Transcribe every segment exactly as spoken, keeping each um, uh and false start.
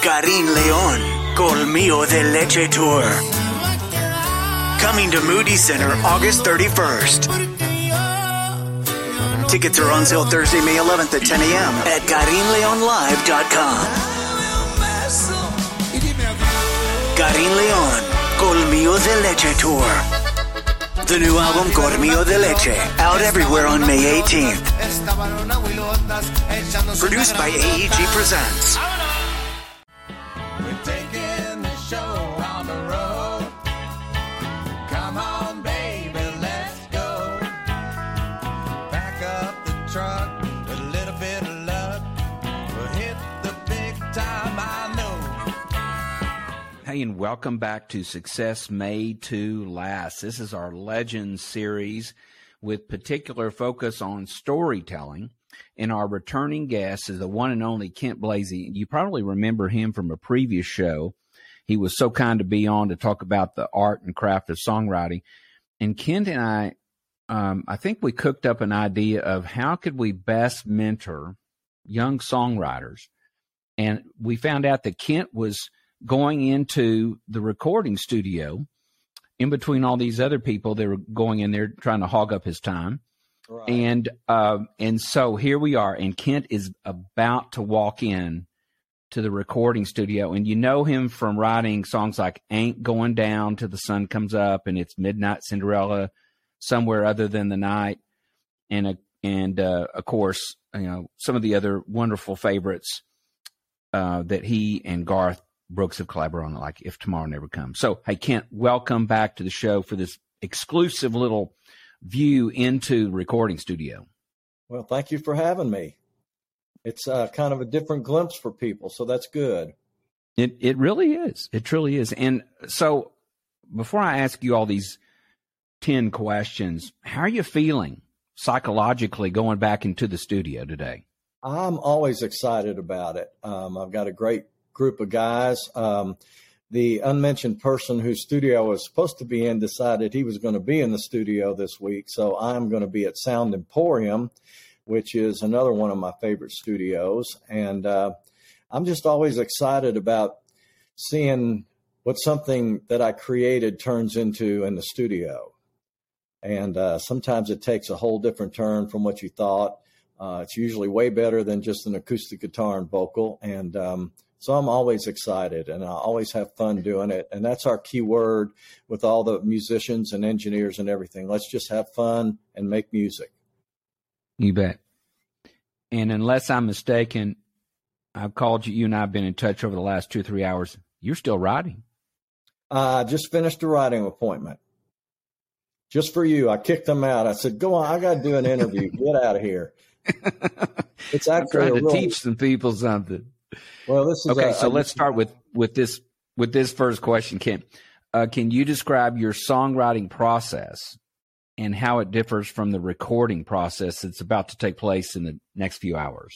Karin Leon, Colmillo de Leche Tour. Coming to Moody Center August thirty-first. Tickets are on sale Thursday, May eleventh at ten a.m. at karin leon live dot com. Karin Leon, Colmillo de Leche Tour. The new album, Colmillo de Leche, out everywhere on May eighteenth. Produced by A E G Presents. We're taking the show on the road. Come on, baby, let's go. Back up the truck with a little bit of luck. We'll hit the big time, I know. Hey, and welcome back to Success Made to Last. This is our Legends series with particular focus on storytelling. And our returning guest is the one and only Kent Blazy. You probably remember him from a previous show. He was so kind to be on to talk about the art and craft of songwriting. And Kent and I, um, I think we cooked up an idea of how could we best mentor young songwriters. And we found out that Kent was going into the recording studio in between all these other people. They were going in there trying to hog up his time. Right. And uh, and so here we are, and Kent is about to walk in to the recording studio, and you know him from writing songs like "Ain't Going Down Till the Sun Comes Up" and "It's Midnight Cinderella," "Somewhere Other Than the Night," and uh, and uh, of course, you know, some of the other wonderful favorites uh, that he and Garth Brooks have collaborated on, like "If Tomorrow Never Comes." So, hey, Kent, welcome back to the show for this exclusive little view into the recording studio. Well, thank you for having me. It's uh, kind of a different glimpse for people, so that's good. It it really is. It truly is. And so before I ask you all these ten questions, how are you feeling psychologically going back into the studio today? I'm always excited about it. Um, I've got a great group of guys. Um, The unmentioned person whose studio I was supposed to be in decided he was going to be in the studio this week. So I'm going to be at Sound Emporium, which is another one of my favorite studios. And uh, I'm just always excited about seeing what something that I created turns into in the studio. And uh, sometimes it takes a whole different turn from what you thought. Uh, it's usually way better than just an acoustic guitar and vocal. And um So I'm always excited, and I always have fun doing it. And that's our key word with all the musicians and engineers and everything. Let's just have fun and make music. You bet. And unless I'm mistaken, I've called you. You and I have been in touch over the last two or three hours. You're still writing. I just finished a writing appointment. Just for you. I kicked them out. I said, go on. I got to do an interview. Get out of here. It's actually I'm trying to real... teach some people something. Well, this is okay. A, so I let's just, start with, with this with this first question, Kent. Uh, can you describe your songwriting process and how it differs from the recording process that's about to take place in the next few hours?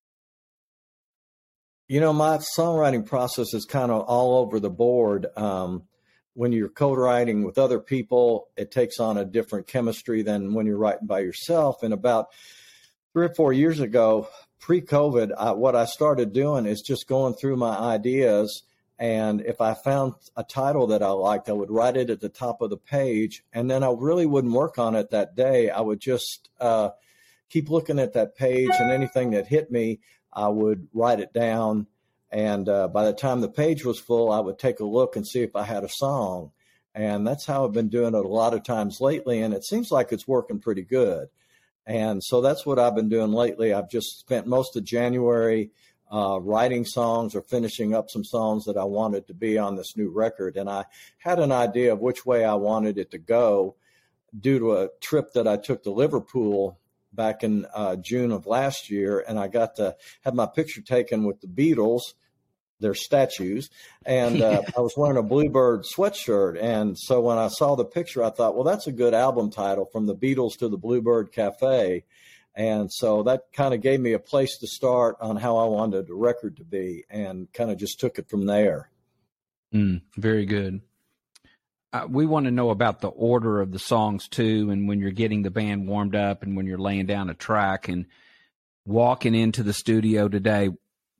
You know, my songwriting process is kind of all over the board. Um, when you're co-writing with other people, it takes on a different chemistry than when you're writing by yourself. And about three or four years ago, pre-COVID, I, what I started doing is just going through my ideas. And if I found a title that I liked, I would write it at the top of the page. And then I really wouldn't work on it that day. I would just uh, keep looking at that page, and anything that hit me, I would write it down. And uh, by the time the page was full, I would take a look and see if I had a song. And that's how I've been doing it a lot of times lately. And it seems like it's working pretty good. And so that's what I've been doing lately. I've just spent most of January uh, writing songs or finishing up some songs that I wanted to be on this new record. And I had an idea of which way I wanted it to go due to a trip that I took to Liverpool back in uh, June of last year. And I got to have my picture taken with the Beatles, their statues. And uh, I was wearing a Bluebird sweatshirt. And so when I saw the picture, I thought, well, that's a good album title, From the Beatles to the Bluebird Cafe. And so that kind of gave me a place to start on how I wanted the record to be, and kind of just took it from there. Mm, very good. Uh, we want to know about the order of the songs too, and when you're getting the band warmed up and when you're laying down a track and walking into the studio today.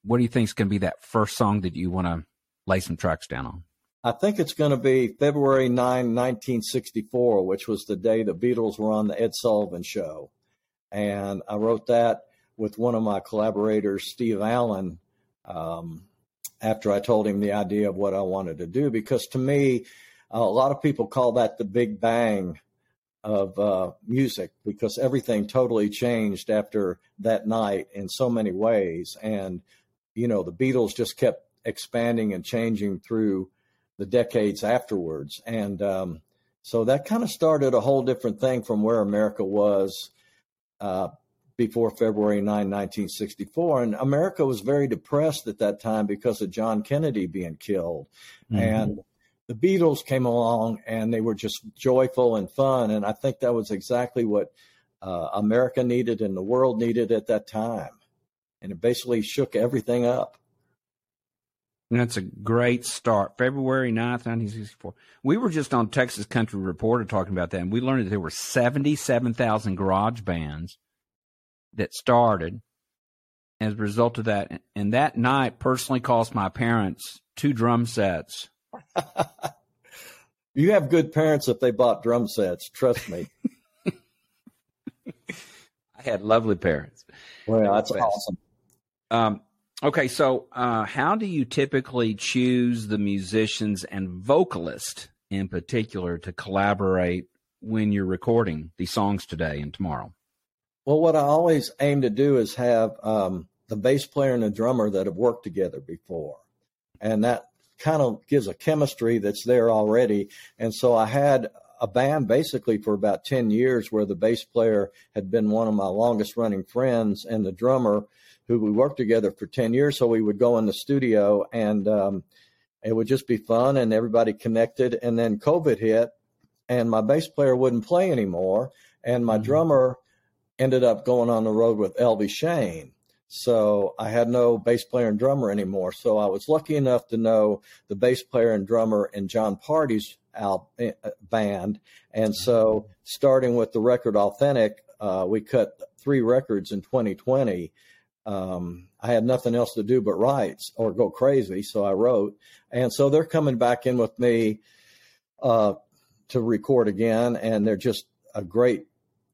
what do you think is going to be that first song that you want to lay some tracks down on? I think it's going to be February ninth, nineteen sixty-four, which was the day the Beatles were on the Ed Sullivan Show. And I wrote that with one of my collaborators, Steve Allen, um, after I told him the idea of what I wanted to do. Because to me, uh, a lot of people call that the Big Bang of uh, music, because everything totally changed after that night in so many ways. And, you know, the Beatles just kept expanding and changing through the decades afterwards. And um, so that kind of started a whole different thing from where America was uh, before February ninth, nineteen sixty-four. And America was very depressed at that time because of John Kennedy being killed. Mm-hmm. And the Beatles came along and they were just joyful and fun. And I think that was exactly what uh, America needed and the world needed at that time. And it basically shook everything up. And that's a great start. February ninth, nineteen sixty-four. We were just on Texas Country Reporter talking about that, and we learned that there were seventy-seven thousand garage bands that started as a result of that. And that night personally cost my parents two drum sets. You have good parents if they bought drum sets. Trust me. I had lovely parents. Well, that's awesome. Um, Okay, so uh, how do you typically choose the musicians and vocalists in particular to collaborate when you're recording these songs today and tomorrow? Well, what I always aim to do is have um, the bass player and the drummer that have worked together before. And that kind of gives a chemistry that's there already. And so I had a band basically for about ten years where the bass player had been one of my longest running friends, and the drummer who we worked together for ten years. So we would go in the studio and um, it would just be fun and everybody connected. And then COVID hit and my bass player wouldn't play anymore. And my mm-hmm. drummer ended up going on the road with Elvie Shane. So I had no bass player and drummer anymore. So I was lucky enough to know the bass player and drummer in John Party's al- band. And so starting with the record Authentic, uh, we cut three records in twenty twenty. Um, I had nothing else to do but write or go crazy. So I wrote. And so they're coming back in with me uh, to record again. And they're just a great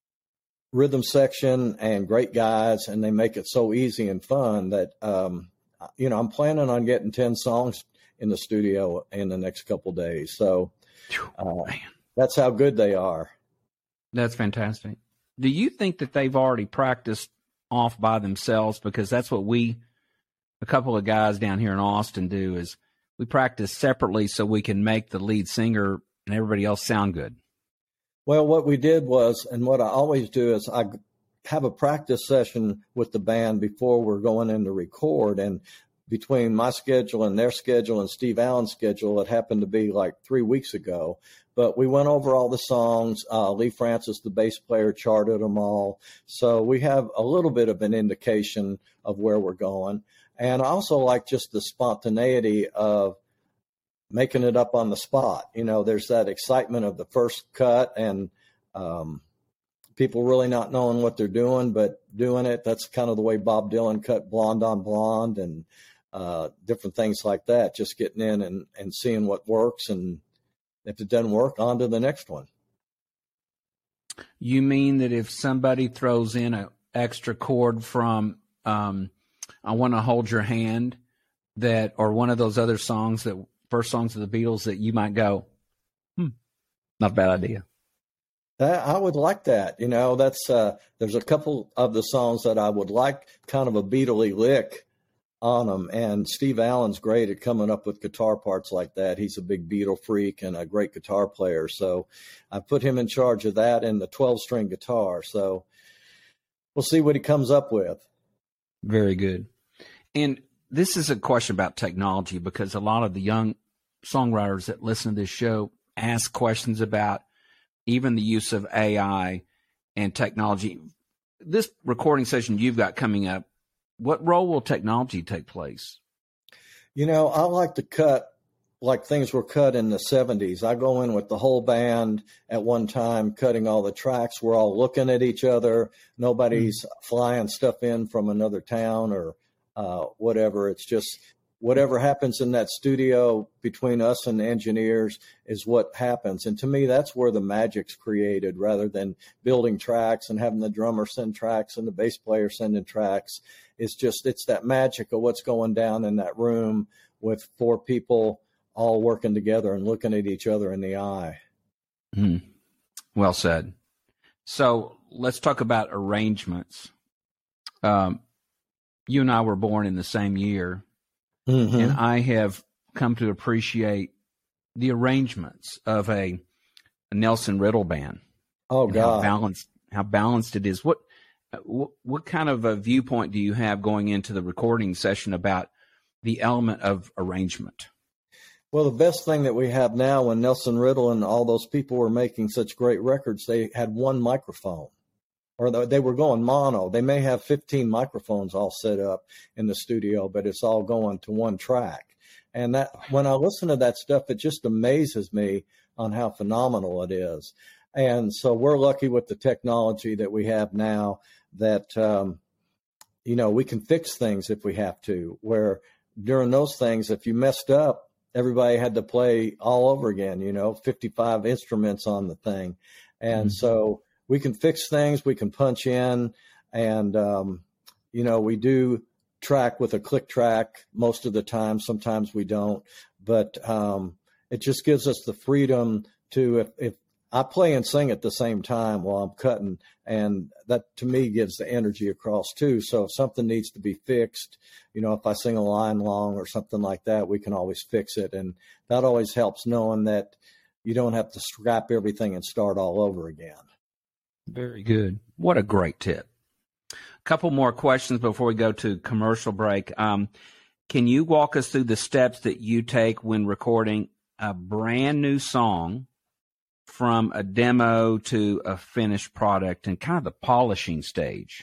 rhythm section and great guys. And they make it so easy and fun that, um, you know, I'm planning on getting ten songs in the studio in the next couple of days. So uh, that's how good they are. That's fantastic. Do you think that they've already practiced off by themselves? Because that's what we, a couple of guys down here in Austin do, is we practice separately so we can make the lead singer and everybody else sound good. Well, what we did was, and what I always do is I have a practice session with the band before we're going in to record. And between my schedule and their schedule and Steve Allen's schedule, it happened to be like three weeks ago. But we went over all the songs. Uh, Lee Francis, the bass player, charted them all. So we have a little bit of an indication of where we're going. And I also like just the spontaneity of making it up on the spot. You know, there's that excitement of the first cut and um, people really not knowing what they're doing, but doing it. That's kind of the way Bob Dylan cut Blonde on Blonde and uh, different things like that, just getting in and, and seeing what works. And if it doesn't work, on to the next one. You mean that if somebody throws in an extra chord from um, I Want to Hold Your Hand, that, or one of those other songs, that first songs of the Beatles, that you might go, hmm, not a bad idea. I would like that. You know, that's uh, there's a couple of the songs that I would like kind of a Beatle-y lick on them. And Steve Allen's great at coming up with guitar parts like that. He's a big Beatle freak and a great guitar player. So I put him in charge of that and the twelve-string guitar. So we'll see what he comes up with. Very good. And this is a question about technology, because a lot of the young songwriters that listen to this show ask questions about even the use of A I and technology. This recording session you've got coming up, what role will technology take place? You know, I like to cut like things were cut in the seventies. I go in with the whole band at one time, cutting all the tracks. We're all looking at each other. Nobody's mm. flying stuff in from another town or uh, whatever. It's just whatever happens in that studio between us and the engineers is what happens. And to me, that's where the magic's created, rather than building tracks and having the drummer send tracks and the bass player sending tracks. It's just, it's that magic of what's going down in that room with four people all working together and looking at each other in the eye. Mm. Well said. So let's talk about arrangements. Um, you and I were born in the same year, mm-hmm. and I have come to appreciate the arrangements of a, a Nelson Riddle band. Oh, God. How balanced, how balanced it is. What, what, what kind of a viewpoint do you have going into the recording session about the element of arrangement? Well, the best thing that we have now, when Nelson Riddle and all those people were making such great records, they had one microphone, or they were going mono. They may have fifteen microphones all set up in the studio, but it's all going to one track. And that, when I listen to that stuff, it just amazes me on how phenomenal it is. And so we're lucky with the technology that we have now that, um, you know, we can fix things if we have to, where during those things, if you messed up, everybody had to play all over again, you know, fifty-five instruments on the thing. And mm-hmm. so we can fix things, we can punch in, and, um, you know, we do track with a click track most of the time. Sometimes we don't, but um, it just gives us the freedom to, if, if I play and sing at the same time while I'm cutting, and that to me gives the energy across too. So if something needs to be fixed, you know, if I sing a line long or something like that, we can always fix it. And that always helps, knowing that you don't have to scrap everything and start all over again. Very good. What a great tip. A couple more questions before we go to commercial break. Um, can you walk us through the steps that you take when recording a brand new song from a demo to a finished product, and kind of the polishing stage?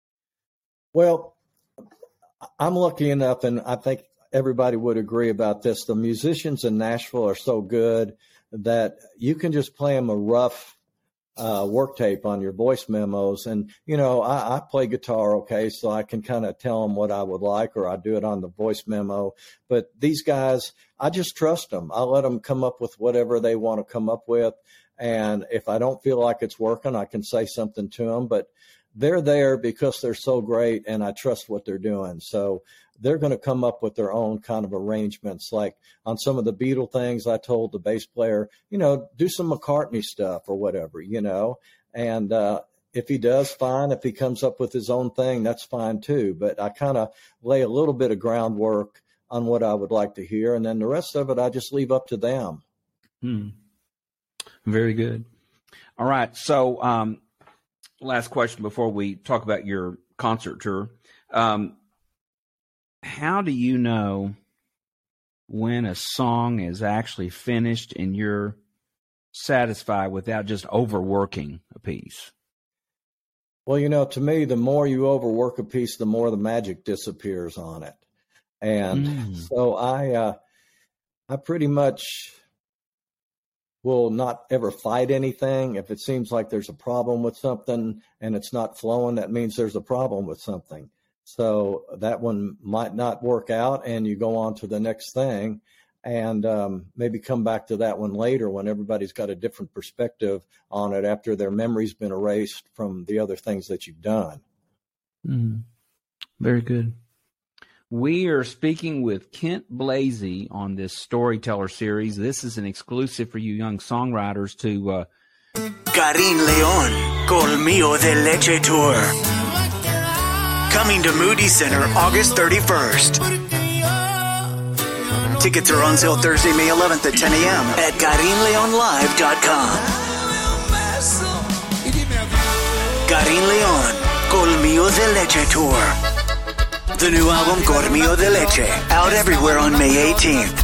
Well, I'm lucky enough, and I think everybody would agree about this. The musicians in Nashville are so good that you can just play them a rough uh, work tape on your voice memos. And, you know, I, I play guitar, okay, so I can kind of tell them what I would like, or I do it on the voice memo. But these guys, I just trust them. I let them come up with whatever they want to come up with. And if I don't feel like it's working, I can say something to them. But they're there because they're so great, and I trust what they're doing. So they're going to come up with their own kind of arrangements. Like on some of the Beatle things, I told the bass player, you know, do some McCartney stuff or whatever, you know. And uh, if he does, fine. If he comes up with his own thing, that's fine too. But I kind of lay a little bit of groundwork on what I would like to hear, and then the rest of it I just leave up to them. Hmm. Very good. All right. So um, last question before we talk about your concert tour. Um, how do you know when a song is actually finished and you're satisfied without just overworking a piece? Well, you know, to me, the more you overwork a piece, the more the magic disappears on it. And mm. so I, uh, I pretty much will not ever fight anything. If it seems like there's a problem with something and it's not flowing, that means there's a problem with something. So that one might not work out, and you go on to the next thing, and um, maybe come back to that one later when everybody's got a different perspective on it after their memory's been erased from the other things that you've done. Mm-hmm. Very good. We are speaking with Kent Blasey on this Storyteller series. This is an exclusive for you young songwriters to... Uh... Karin Leon, Colmillo de Leche Tour. Coming to Moody Center August thirty-first. Tickets are on sale Thursday, May eleventh at ten a.m. at karin leon live dot com. Karin Leon, Colmillo de Leche Tour. The new album, Colmillo de Leche, out everywhere on May eighteenth.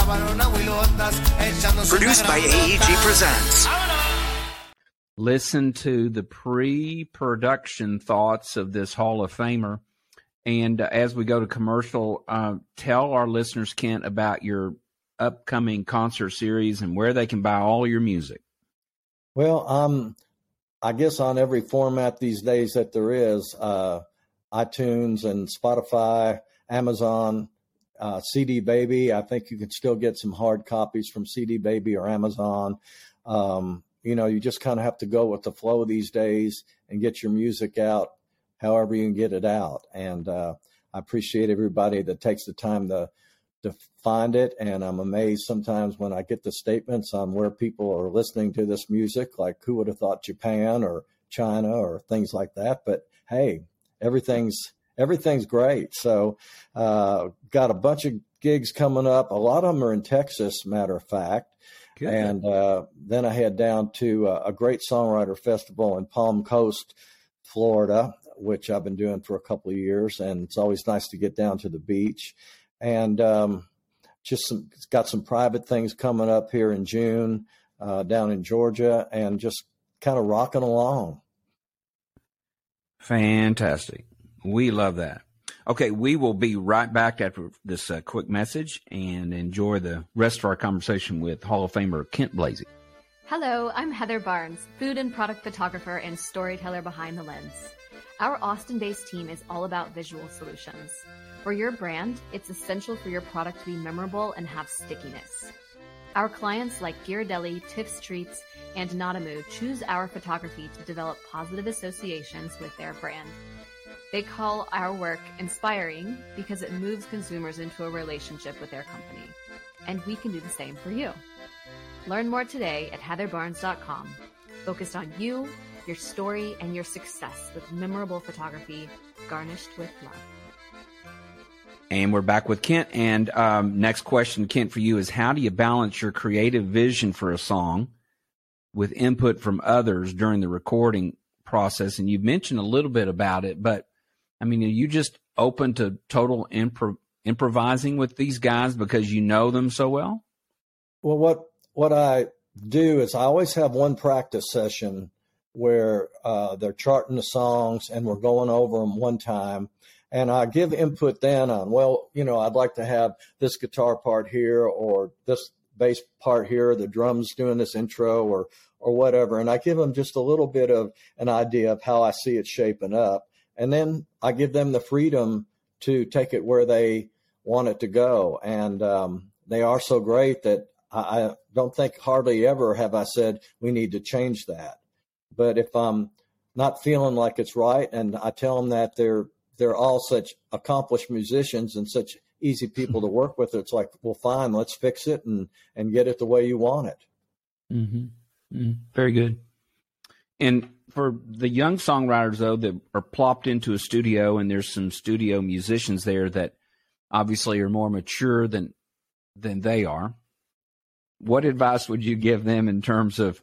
Produced by A E G Presents. Listen to the pre-production thoughts of this Hall of Famer. And uh, as we go to commercial, uh, tell our listeners, Kent, about your upcoming concert series and where they can buy all your music. Well, um, I guess on every format these days that there is, uh, iTunes and Spotify, Amazon, uh, C D Baby. I think you can still get some hard copies from C D Baby or Amazon. Um, you know, you just kind of have to go with the flow these days and get your music out however you can get it out. And uh, I appreciate everybody that takes the time to to find it. And I'm amazed sometimes when I get the statements on where people are listening to this music, like who would have thought Japan or China or things like that. But hey, everything's everything's great. So uh, got a bunch of gigs coming up. A lot of them are in Texas, matter of fact. Good. And uh, then I head down to a, a great songwriter festival in Palm Coast, Florida, which I've been doing for a couple of years. And it's always nice to get down to the beach. And um, just some, it's got some private things coming up here in June uh, down in Georgia, and just kind of rocking along. Fantastic. We love that. Okay, we will be right back after this uh, quick message and enjoy the rest of our conversation with Hall of Famer Kent Blasey. Hello, I'm Heather Barnes, food and product photographer and storyteller behind the lens. Our Austin-based team is all about visual solutions. For your brand, it's essential for your product to be memorable and have stickiness. Our clients like Ghirardelli, Tiff's Treats, and Nadamu choose our photography to develop positive associations with their brand. They call our work inspiring because it moves consumers into a relationship with their company. And we can do the same for you. Learn more today at heather barnes dot com. Focused on you, your story, and your success with memorable photography garnished with love. And we're back with Kent. And um, next question, Kent, for you is, how do you balance your creative vision for a song with input from others during the recording process? And you've mentioned a little bit about it, but I mean, are you just open to total impro- improvising with these guys because you know them so well? Well, what what I do is I always have one practice session where uh, they're charting the songs and we're going over them one time. And I give input then on, well, you know, I'd like to have this guitar part here or this bass part here, the drums doing this intro or or whatever. And I give them just a little bit of an idea of how I see it shaping up. And then I give them the freedom to take it where they want it to go. And um, they are so great that I, I don't think hardly ever have I said, we need to change that. But if I'm not feeling like it's right, and I tell them that they're they're all such accomplished musicians and such easy people to work with, it's like, well, fine, let's fix it and, and get it the way you want it. Mm-hmm. Mm-hmm. Very good. And for the young songwriters, though, that are plopped into a studio, and there's some studio musicians there that obviously are more mature than than they are, what advice would you give them in terms of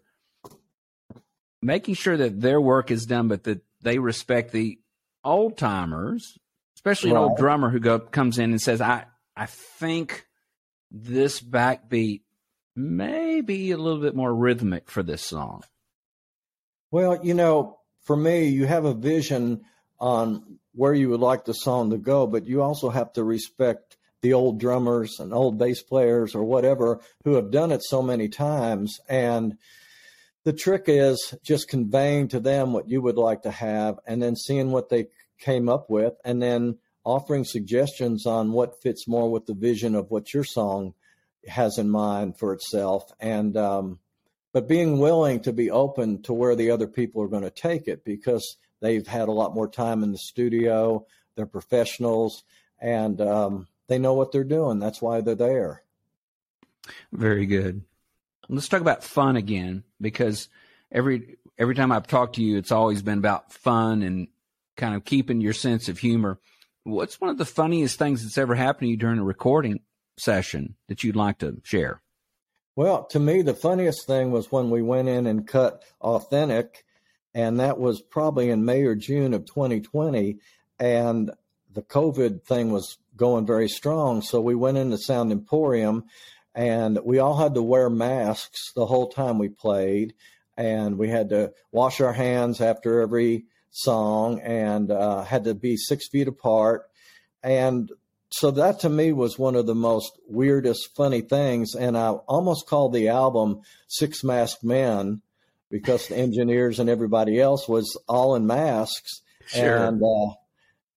making sure that their work is done, but that they respect the old timers, especially an Right. old drummer who go, comes in and says, I, I think this backbeat may be a little bit more rhythmic for this song? Well, you know, for me, you have a vision on where you would like the song to go, but you also have to respect the old drummers and old bass players or whatever who have done it so many times. And the trick is just conveying to them what you would like to have and then seeing what they came up with and then offering suggestions on what fits more with the vision of what your song has in mind for itself. And, um, but being willing to be open to where the other people are going to take it, because they've had a lot more time in the studio, they're professionals, and um, they know what they're doing. That's why they're there. Very good. Let's talk about fun again, because every every time I've talked to you, it's always been about fun and kind of keeping your sense of humor. What's one of the funniest things that's ever happened to you during a recording session that you'd like to share? Well, to me, the funniest thing was when we went in and cut Authentic, and that was probably in May or June of twenty twenty, and the COVID thing was going very strong. So we went into Sound Emporium, and we all had to wear masks the whole time we played, and we had to wash our hands after every song and uh, had to be six feet apart. And so that to me was one of the most weirdest, funny things. And I almost called the album Six Masked Men because the engineers and everybody else was all in masks. Sure. And, uh,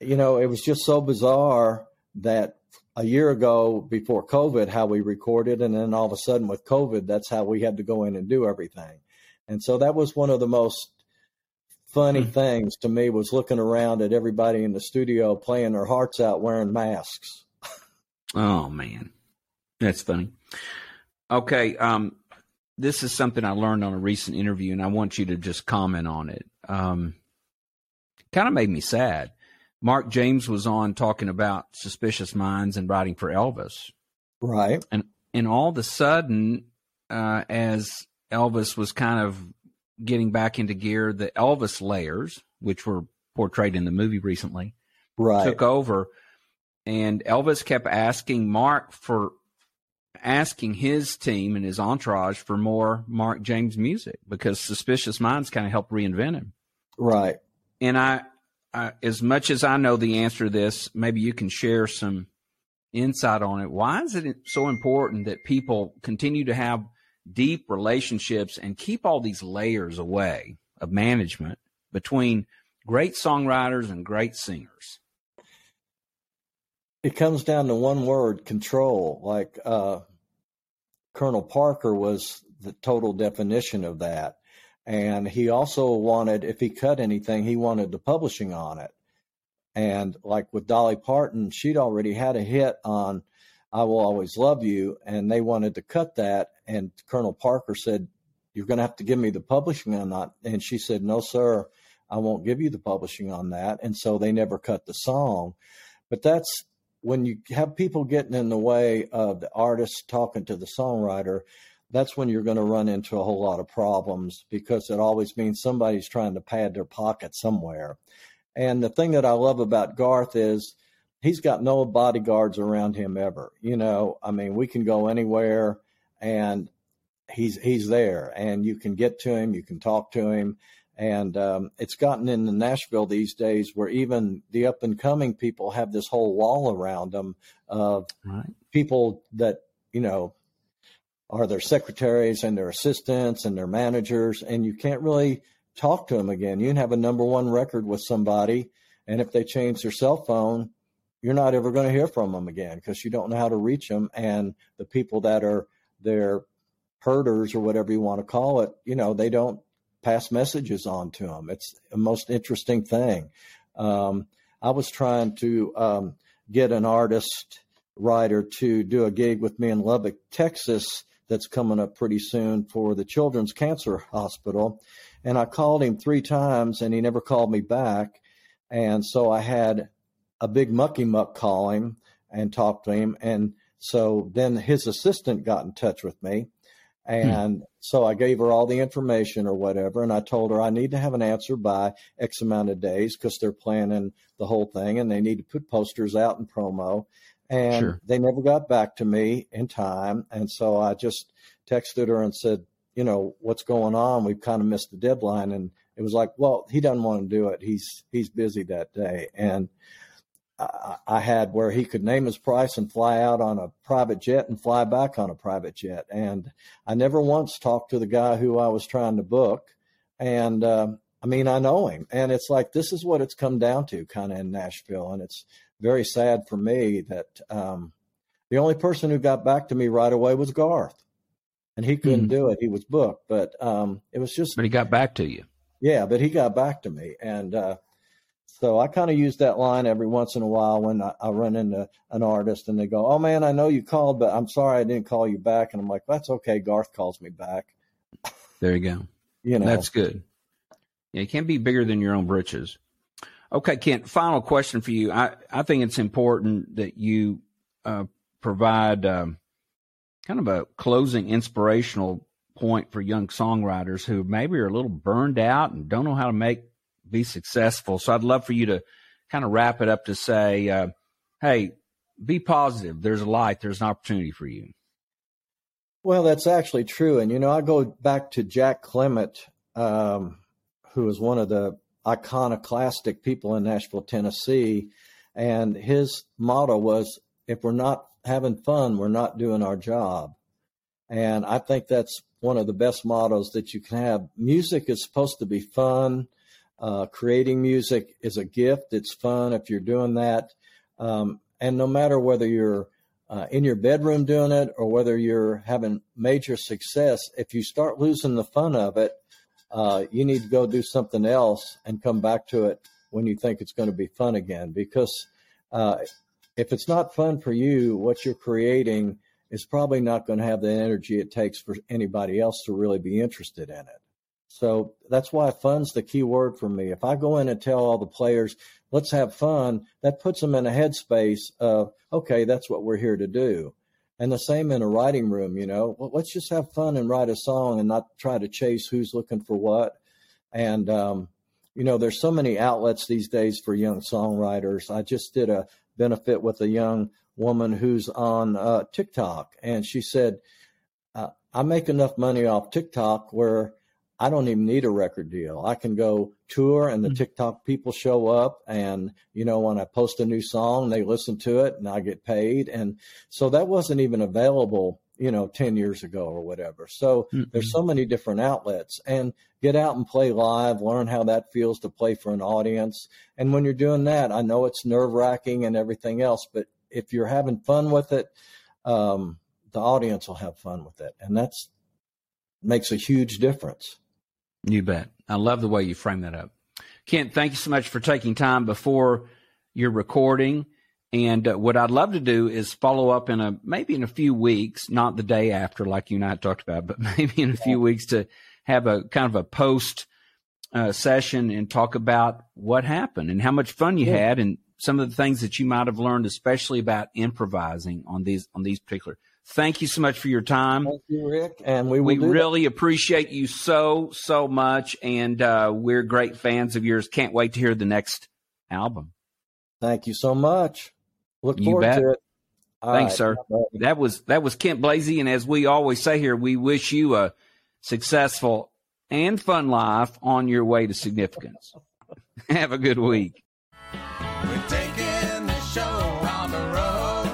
you know, it was just so bizarre that a year ago before COVID, how we recorded, and then all of a sudden with COVID, that's how we had to go in and do everything. And so that was one of the most funny mm-hmm. things to me, was looking around at everybody in the studio playing their hearts out wearing masks. Oh, man. That's funny. Okay. Um, this is something I learned on a recent interview, and I want you to just comment on it. Um, kind of made me sad. Mark James was on talking about Suspicious Minds and writing for Elvis. Right. And and all of a sudden, uh, as Elvis was kind of getting back into gear, the Elvis layers, which were portrayed in the movie recently, right. took over. And Elvis kept asking Mark for asking his team and his entourage for more Mark James music, because Suspicious Minds kind of helped reinvent him. Right. And I, I, as much as I know the answer to this, maybe you can share some insight on it. Why is it so important that people continue to have deep relationships and keep all these layers away of management between great songwriters and great singers? It comes down to one word: control. Like uh, Colonel Parker was the total definition of that. And he also wanted, if he cut anything, he wanted the publishing on it. And like with Dolly Parton, she'd already had a hit on I Will Always Love You, and they wanted to cut that. And Colonel Parker said, "You're going to have to give me the publishing on that." And she said, "No, sir, I won't give you the publishing on that." And so they never cut the song. But that's when you have people getting in the way of the artist talking to the songwriter, that's when you're going to run into a whole lot of problems, because it always means somebody's trying to pad their pocket somewhere. And the thing that I love about Garth is he's got no bodyguards around him ever. You know, I mean, we can go anywhere and he's he's there, and you can get to him, you can talk to him. And um, it's gotten into Nashville these days where even the up and coming people have this whole wall around them of right. people that, you know, are their secretaries and their assistants and their managers, and you can't really talk to them again. You can have a number one record with somebody, and if they change their cell phone, you're not ever going to hear from them again because you don't know how to reach them. And the people that are their herders or whatever you want to call it, you know, they don't pass messages on to them. It's the most interesting thing. Um, I was trying to um, get an artist writer to do a gig with me in Lubbock, Texas, that's coming up pretty soon for the Children's Cancer Hospital. And I called him three times and he never called me back. And so I had a big mucky muck call him and talk to him. And so then his assistant got in touch with me. And hmm. so I gave her all the information or whatever. And I told her I need to have an answer by X amount of days because they're planning the whole thing and they need to put posters out and promo. And sure. they never got back to me in time. And so I just texted her and said, you know, what's going on? We've kind of missed the deadline. And it was like, well, he doesn't want to do it. He's, he's busy that day. And I, I had where he could name his price and fly out on a private jet and fly back on a private jet. And I never once talked to the guy who I was trying to book. And, um, I mean, I know him. And it's like, this is what it's come down to kind of in Nashville. And it's very sad for me that um, the only person who got back to me right away was Garth. And he couldn't mm. do it. He was booked. But um, it was just. But he got back to you. Yeah, but he got back to me. And uh, so I kind of use that line every once in a while when I, I run into an artist and they go, "Oh, man, I know you called, but I'm sorry I didn't call you back." And I'm like, that's okay. Garth calls me back. There you go. You know, that's good. Yeah, you can't be bigger than your own britches. Okay, Kent, final question for you. I, I think it's important that you uh, provide um, kind of a closing inspirational point for young songwriters who maybe are a little burned out and don't know how to make be successful. So I'd love for you to kind of wrap it up to say, uh, hey, be positive. There's a light. There's an opportunity for you. Well, that's actually true. And, you know, I go back to Jack Clement, um, who was one of the iconoclastic people in Nashville, Tennessee. And his motto was, if we're not having fun, we're not doing our job. And I think that's one of the best mottos that you can have. Music is supposed to be fun. Uh, creating music is a gift. It's fun if you're doing that. Um, and no matter whether you're uh, in your bedroom doing it or whether you're having major success, if you start losing the fun of it, uh, you need to go do something else and come back to it when you think it's going to be fun again. Because uh, if it's not fun for you, what you're creating is probably not going to have the energy it takes for anybody else to really be interested in it. So that's why fun's the key word for me. If I go in and tell all the players, let's have fun, that puts them in a headspace of, okay, that's what we're here to do. And the same in a writing room, you know, well, let's just have fun and write a song and not try to chase who's looking for what. And, um, you know, there's so many outlets these days for young songwriters. I just did a benefit with a young woman who's on uh, TikTok. And she said, uh, I make enough money off TikTok where I don't even need a record deal. I can go tour and the mm-hmm. TikTok people show up, and, you know, when I post a new song, they listen to it and I get paid. And so that wasn't even available, you know, ten years ago or whatever. So mm-hmm. there's so many different outlets, and get out and play live, learn how that feels to play for an audience. And when you're doing that, I know it's nerve wracking and everything else, but if you're having fun with it, um, the audience will have fun with it. And that's makes a huge difference. You bet. I love the way you frame that up. Kent, thank you so much for taking time before your recording. And uh, what I'd love to do is follow up in a, maybe in a few weeks, not the day after like you and I talked about, but maybe in a few weeks to have a kind of a post uh, session and talk about what happened and how much fun you yeah. had and some of the things that you might have learned, especially about improvising on these, on these particular. Thank you so much for your time. Thank you, Rick. And we will we do really that. appreciate you so, so much. And uh, we're great fans of yours. Can't wait to hear the next album. Thank you so much. Look you forward bet. to it. All Thanks, right. sir. That was, that was Kent Blasey. And as we always say here, we wish you a successful and fun life on your way to significance. Have a good week. We're taking the show on the road.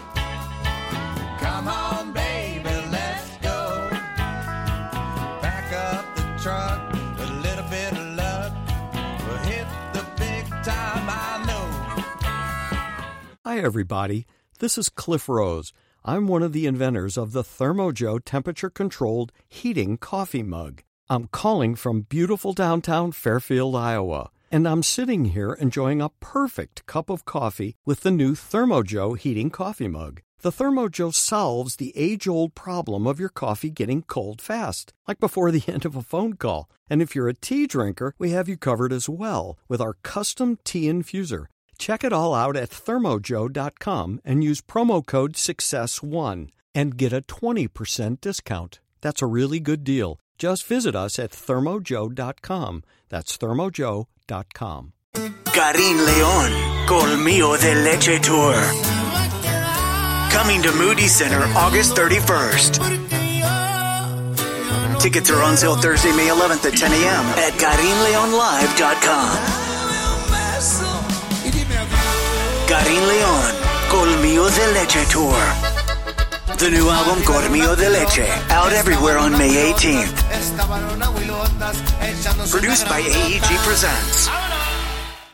Come on, baby, let's go. Back up the truck with a little bit of luck. We'll hit the big time, I know. Hi, everybody. This is Cliff Rose. I'm one of the inventors of the ThermoJoe temperature-controlled heating coffee mug. I'm calling from beautiful downtown Fairfield, Iowa. And I'm sitting here enjoying a perfect cup of coffee with the new ThermoJoe heating coffee mug. The ThermoJoe solves the age-old problem of your coffee getting cold fast, like before the end of a phone call. And if you're a tea drinker, we have you covered as well with our custom tea infuser. Check it all out at thermojoe dot com and use promo code success one and get a twenty percent discount. That's a really good deal. Just visit us at thermojoe dot com. That's thermojoe dot com. Karin Leon, Colmillo de Leche Tour. Coming to Moody Center August thirty-first. Tickets are on sale Thursday, May eleventh at ten a.m. at karin leon live dot com. Karin Leon, Colmillo de Leche Tour. The new album Colmillo de Leche, out everywhere on May eighteenth. Produced by A E G Presents.